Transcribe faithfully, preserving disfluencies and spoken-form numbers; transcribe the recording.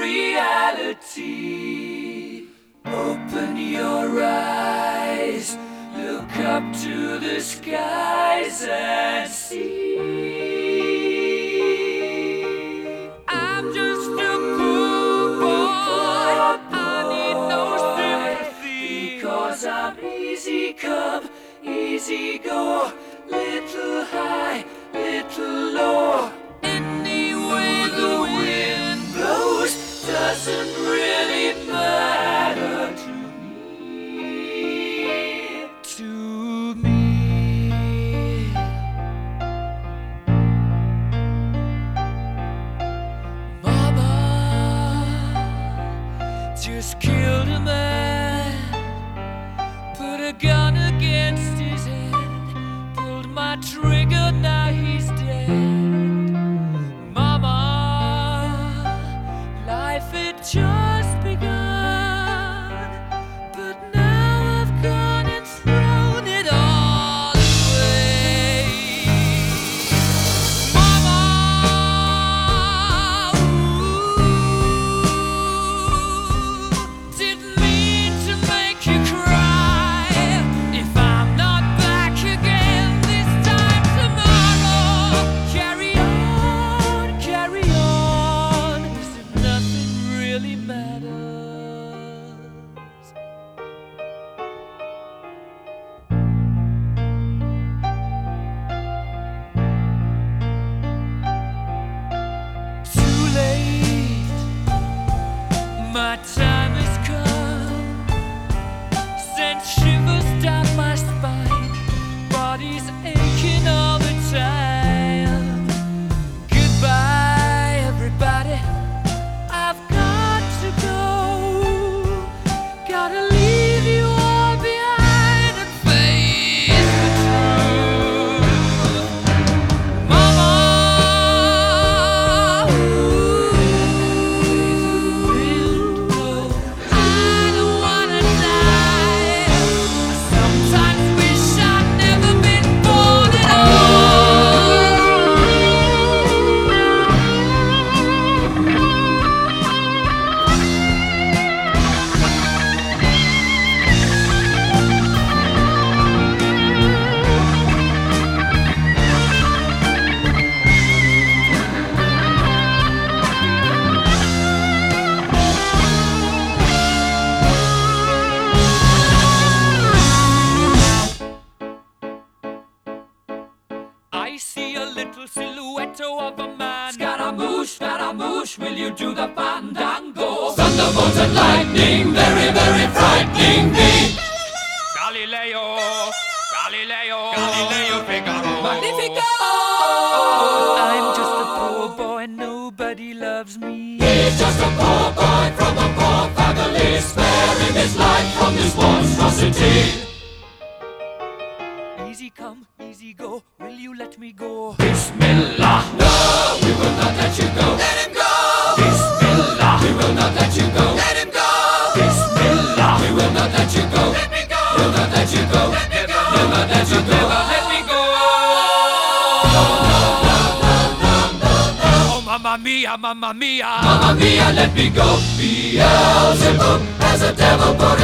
reality. Open your eyes, look up to the skies and see. I'm just a poor boy, I need no sympathy, because I'm easy come, easy go, little high, little low. Any way the wind blows doesn't really matter to me, to me. Mama just killed a man, put a gun against his head, pulled my trigger, now he's dead. Mama, life had just begun, but now I've gone and thrown it all away. Mama, ooh, didn't mean to make you cry. If I'm not back again this time tomorrow, carry on, carry on, as if nothing really matters. Too late, my time has come, sent shivers down my spine, body's aching all the time. Goodbye, everybody, I've got to go. Gotta leave you all behind and face the truth. Mama, ooh, I don't wanna die. I sometimes wish I'd never been born at I see a little silhouette of a man. Scaramouche, Scaramouche, will you do the fandango? Thunderbolt and lightning, very, very frightening me. Galileo, Galileo, Galileo Figaro. Magnifico! I'm just a poor boy, nobody loves me. He's just a poor boy from a poor family, sparing his life from this monstrosity. Easy come, easy go, will you let me go? Bismillah, no, we will not let you go. Let him go! Bismillah, we will not let you go. Let him go! Bismillah, we will not let you go. Let me go! We'll not let you go. Let me go! We'll not let you go. Let me go! No, no, no, no, no, no, no. Oh, mamma mia, mamma mia. Mamma mia, let me go. Beelzebub has a devil put